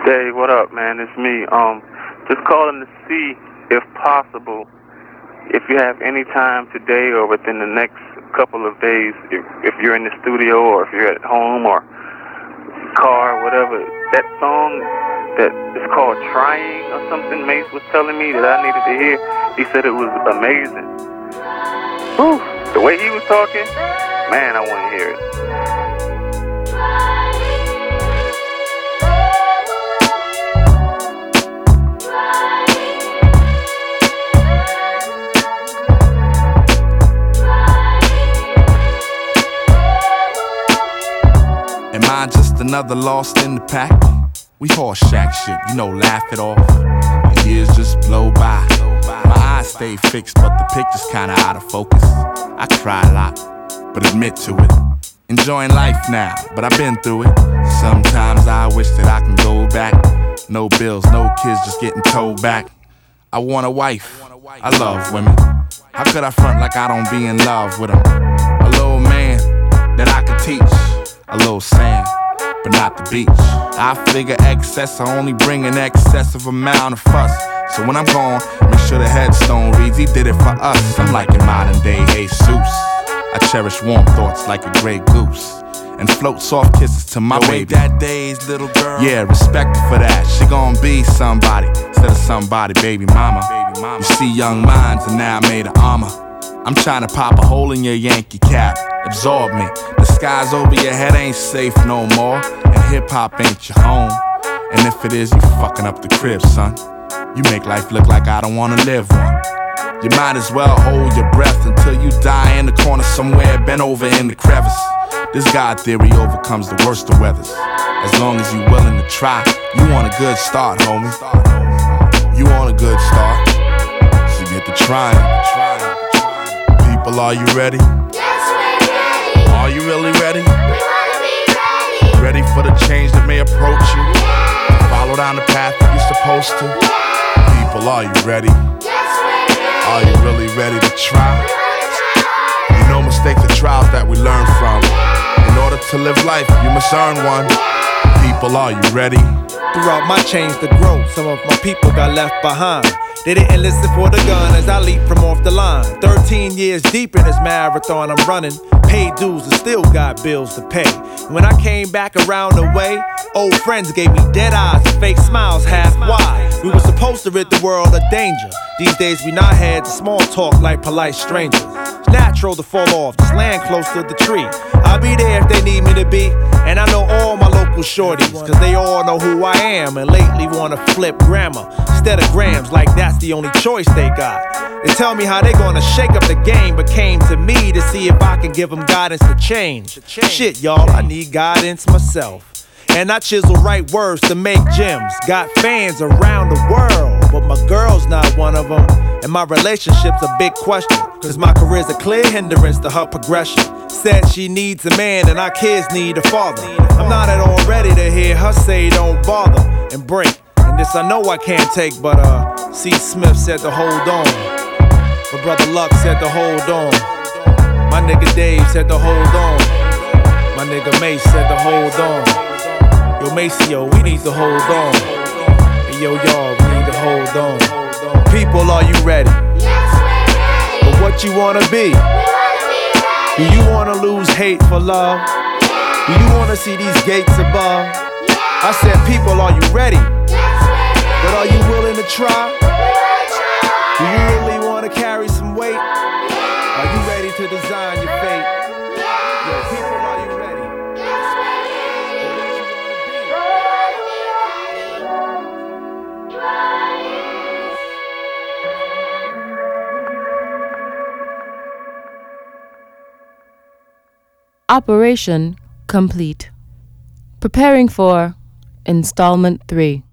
Hey, what up, man? It's me. Just calling to see, if possible, if you have any time today or within the next couple of days, if you're in the studio or if you're at home or car, whatever, that song that is called Trying or something, Mace was telling me that I needed to hear. He said it was amazing. Whew, the way he was talking, man, I want to hear it. Am I just another lost in the pack? We horse shack shit, laugh it off. The years just blow by. My eyes stay fixed, but the picture's kinda out of focus. I cry a lot, but admit to it. Enjoying life now, but I've been through it. Sometimes I wish that I can go back. No bills, no kids, just getting told back. I want a wife, I love women. How could I front like I don't be in love with them? A little man that I could teach. A little sand, but not the beach. I figure excess, I only bring an excessive amount of fuss. So when I'm gone, make sure the headstone reads, he did it for us. I'm like a modern day Jesus. I cherish warm thoughts like a gray goose, and float soft kisses to my baby. That day's little girl. Yeah, respect her for that. She gon' be somebody instead of somebody, baby mama. You see young minds and now I made of armor. I'm trying to pop a hole in your Yankee cap. Absorb me. The skies over your head ain't safe no more, and hip-hop ain't your home. And if it is, you fucking up the crib, son. You make life look like I don't wanna live one. You might as well hold your breath until you die in the corner somewhere, bent over in the crevice. This God theory overcomes the worst of weathers. As long as you willing to try, you want a good start, homie. You want a good start, so get to trying. People, are you ready? Are you really ready? We wanna be ready. Ready for the change that may approach you? Follow down the path that you're supposed to. People, are you ready? Are you really ready to try? Mistakes are trials that we learn from. In order to live life, you must earn one. People, are you ready? Throughout my change to grow, some of my people got left behind. They didn't listen for the gun as I leap from off the line. 13 years deep in this marathon I'm running. Paid dues and still got bills to pay. When I came back around the way, old friends gave me dead eyes and fake smiles half wide. We were supposed to rid the world of danger. These days we not had to small talk like polite strangers. It's natural to fall off, just land close to the tree. I'll be there if they need me to be. And I know all my local shorties, cause they all know who I am. And lately wanna flip grammar instead of grams, like that's the only choice they got. They tell me how they gonna shake up the game, but came to me to see if I can give them guidance to change. Shit, y'all, I need guidance myself. And I chisel right words to make gems. Got fans around the world, but my girl's not one of them. And my relationship's a big question, cause my career's a clear hindrance to her progression. Said she needs a man and our kids need a father. I'm not at all ready to hear her say don't bother and break. And this I know I can't take, but C. Smith said to hold on. My brother Luck said to hold on. My nigga Dave said to hold on. My nigga Mace said to hold on. Yo, Maceo, we need to hold on. Hey, yo, y'all, we need to hold on. People, are you ready? Yes, we're ready. But what you wanna be? We wanna be ready. Do you wanna lose hate for love? Do you wanna see these gates above? I said, people, are you ready? Yes, we're ready. But are you willing to try? We wanna try. Do you really wanna carry some weight? Are you ready to design your fate? Yo, people, are you ready? Yes, we're ready. Operation complete. Preparing for installment 3.